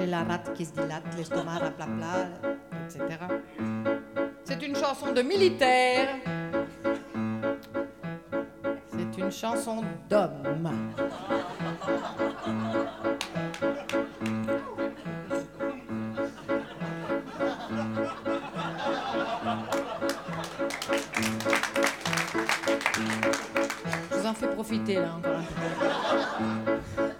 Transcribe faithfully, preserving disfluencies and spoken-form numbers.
La rate qui se dilate, l'estomac raplapla, et cetera. C'est une chanson de militaire. C'est une chanson d'homme. Je vous en fais profiter là encore un peu.